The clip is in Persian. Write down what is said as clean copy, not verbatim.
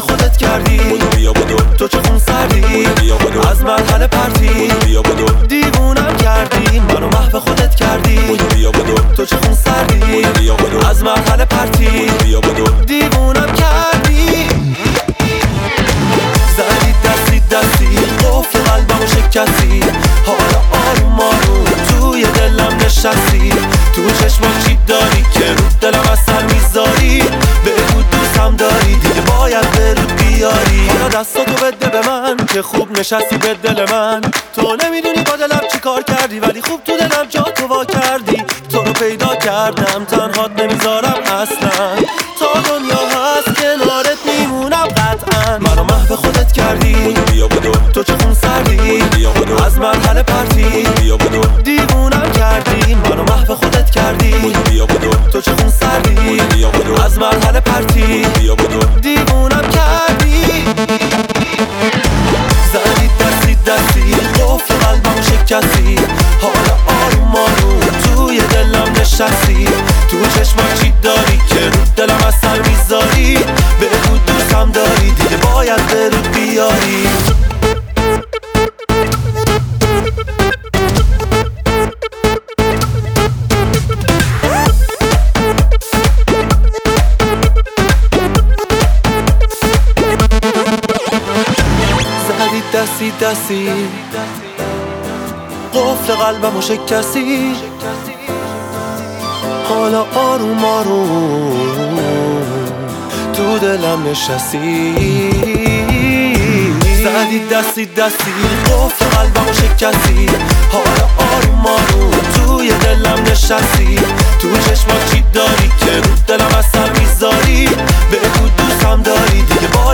خودت کردی. بیا بدو تو چه خون سردی. بیا بدو از مرحله پرتی. بیا بدو دیوونم کردی، منو محو خودت کردی. بیا بدو تو چه خون سردی. بیا بدو از مرحله پرتی. بیا بدو دیوونم کردی. زدی دستی قفل قلبمو شکستی. حالا آروم آروم توی دلم نشستی. تو چشمات چی داری که رو دلم اثر میذاری؟ بگو دوستم داری دیگه باید به رو بیاری. حالا دستاتو بده به من که خوب نشستی به دل من. تو نمیدونی با دلم چی کار کردی، ولی خوب تو دلم جا تو وا کردی. تو رو پیدا کردم تنهات نمیذارم اصلا. تا دنیا هست کنارت میمونم قطعا. منو محو خودت کردی. بیا بدو تو چه خون سردی. بیا بدو از مرحله پرتی. بیا بدو دیوونم کردی، منو محو خودت کردی. بیا بدو تو چه خون سردی. بیا بدو از مرحله پرتی. بیا بدو دیوونم کردی. زدی دستی قفل قلبمو شکستی. حالا آروم آروم توی دلم نشستی. تو چشمات چی داری که رو دلم اثر میذاری؟ بگو دوستم داری دیگه باید به رو بیاری. دستی قفل قلبمو شکستی. حالا آروم آروم تو دلم نشستی. زدی دستی قفل قلبمو شکستی. حالا آروم آروم توی دلم نشستی. تو چشمات چی داری که رو دلم اثر میذاری؟ بگو دوستم داری دیگه